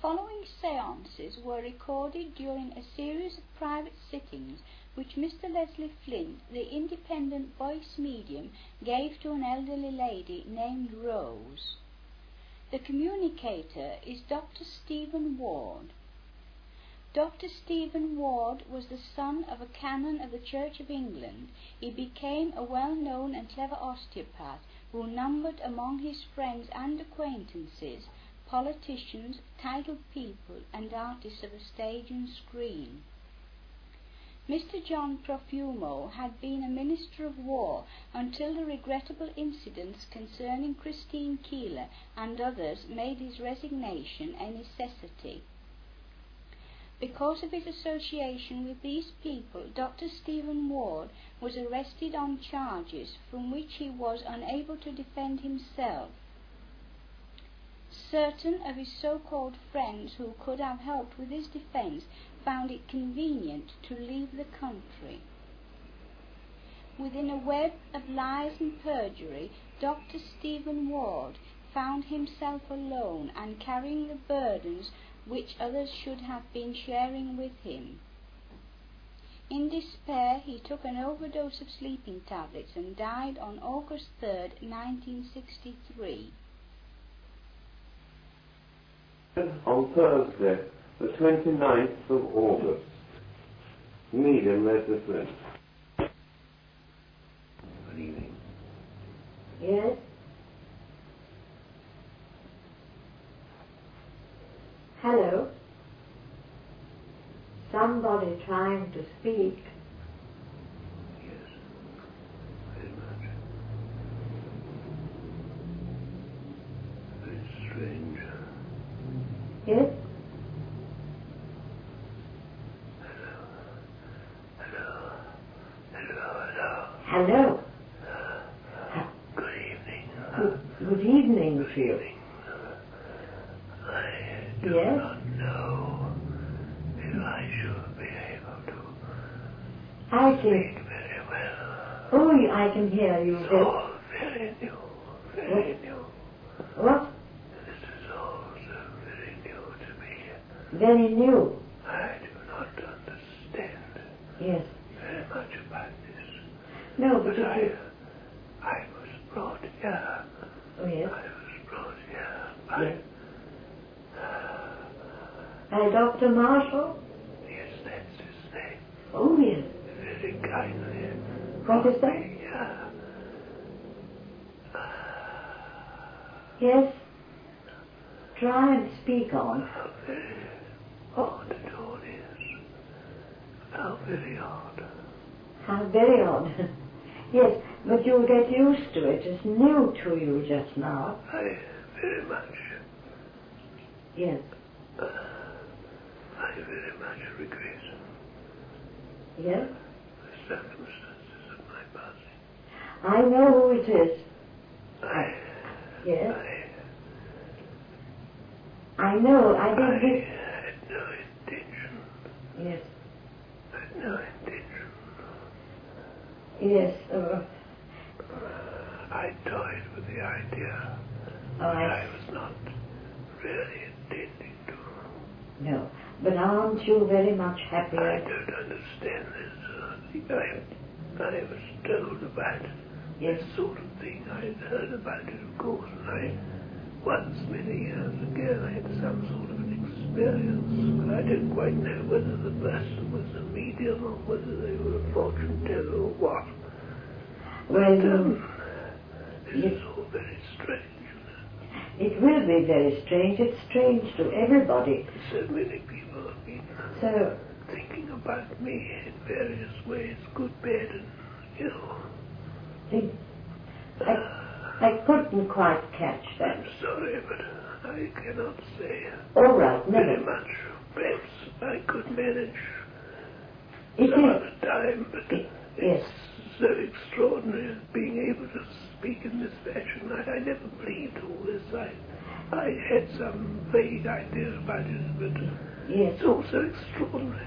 following séances were recorded during a series of private sittings which Mr. Leslie Flint, the independent voice medium, gave to an elderly lady named Rose. The communicator is Dr. Stephen Ward. Dr. Stephen Ward was the son of a canon of the Church of England. He became a well-known and clever osteopath who numbered among his friends and acquaintances politicians, titled people, and artists of the stage and screen. Mr. John Profumo had been a Minister of War until the regrettable incidents concerning Christine Keeler and others made his resignation a necessity. Because of his association with these people, Dr. Stephen Ward was arrested on charges from which he was unable to defend himself. Certain of his so-called friends who could have helped with his defence found it convenient to leave the country. Within a web of lies and perjury, Dr. Stephen Ward found himself alone and carrying the burdens which others should have been sharing with him. In despair, he took an overdose of sleeping tablets and died on August 3rd, 1963. On Thursday, the 29th of August, medium Leslie Flint. Good evening. Yes? Hello? Somebody trying to speak. Yes, very much. Very strange. Yes? Hello? Good evening. Good evening to you. I do Yes? not know if I should be able to I speak can... very well. Oh, I can hear you. It's all very new, very new. What? This is all so very new to me. Very new. I do not understand Yes. very much about this. No, but But if you... I was brought here. Oh, yes? I was brought here by... Yes. Dr. Marshall? Yes, that's his name. Oh, yes. Very kindly. What is that? Yeah. Yes? Try and speak on. How very odd it all is. How very odd. How very odd. Yes, but you'll get used to it. It's new to you just now. I very much... Yes. I very much regret Yes? the circumstances of my passing. I know who it is. Yes? I know. I I didn't think... had no intention. Yes. I had no intention. Yes. I toyed with the idea, but I was not really intending to. No. But aren't you very much happier? I don't understand this. I was told about Yes. this sort of thing. I had heard about it, of course, and once, many years ago, I had some sort of an experience, but I don't quite know whether the person was a medium or whether they were a fortune teller or what. Well, this is all very strange. it will be very strange. It's strange to everybody. So many people have been thinking about me in various ways, good, bad, and ill. I couldn't quite catch that. I'm sorry, but I cannot say All right, very never. much. Perhaps I could manage It some is. other time, but Yes. it's so extraordinary being able to speak in this fashion. I never believed all this. I had some vague idea about it, but Yes. it's all so extraordinary.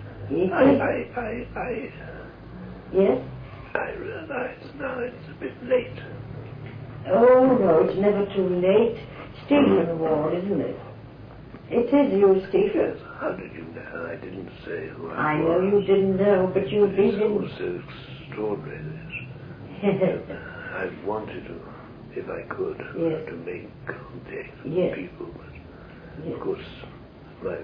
It Yes? I realize now it's a bit late. Oh, no, it's never too late. Stephen Ward, isn't it? It is you, Stephen. Yes, how did you know? I didn't say who I I was. know you didn't know, but you've It's been all in... so extraordinary, this. I wanted to, if I could, Yes. to make contact Yes. with people, but Yes. of course, my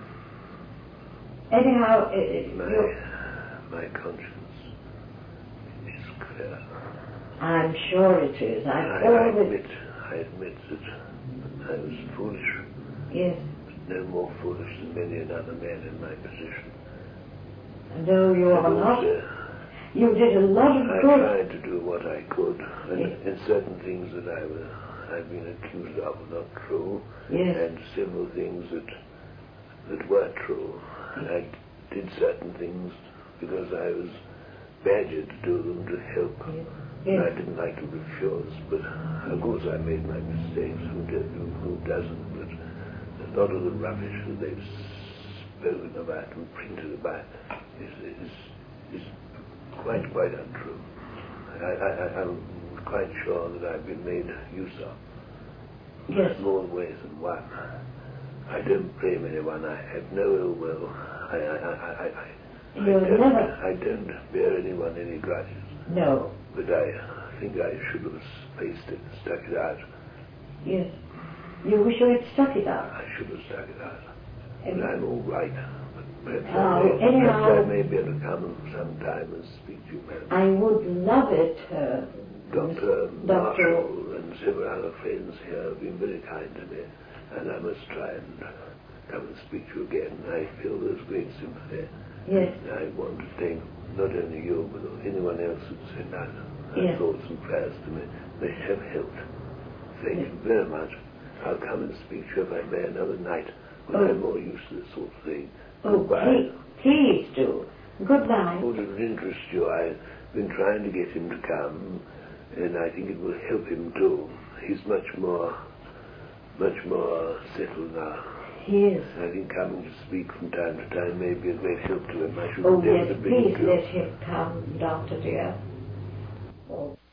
Anyhow, my conscience is clear. I'm sure it is. I always... admit that I was foolish, Yes. but no more foolish than many another man in my position. No, you are And not. also, You did a lot of I good. tried to do what I could, and Yes. in certain things that I've been accused of were not true, Yes. and several things that were true. I did certain things because I was badgered to do them to help. Yes. And I Yes. didn't like to refuse, but of course I made my mistakes. Who doesn't? But a lot of the rubbish that they've spoken about and printed about is quite untrue. I'm quite sure that I've been made use of. Yes. More ways than one. I don't blame anyone. I have no ill will. I don't bear anyone any grudges. No. But I think I should have faced it, stuck it out. Yes. You wish you had stuck it out. I should have stuck it out. And- But I'm all right. Perhaps anyhow- I may be able to come sometime and speak to you, madam. I would love it, Dr. Dr. Marshall and several other friends here have been very kind to me, and I must try and come and speak to you again. I feel there's great sympathy. Yes. And I want to thank not only you, but anyone else who's sent out Yes. thoughts and prayers to me. They have helped. Thank you very much. I'll come and speak to you if I may another night when I'm more used to this sort of thing. Oh, Goodbye. please do. Goodbye. Would it interest you? I've been trying to get him to come, and I think it will help him too. He's much more settled now. He is. I think coming to speak from time to time may be a great help to him. I should Oh, endeavour yes, to bring please him to let him come, Doctor dear. Oh.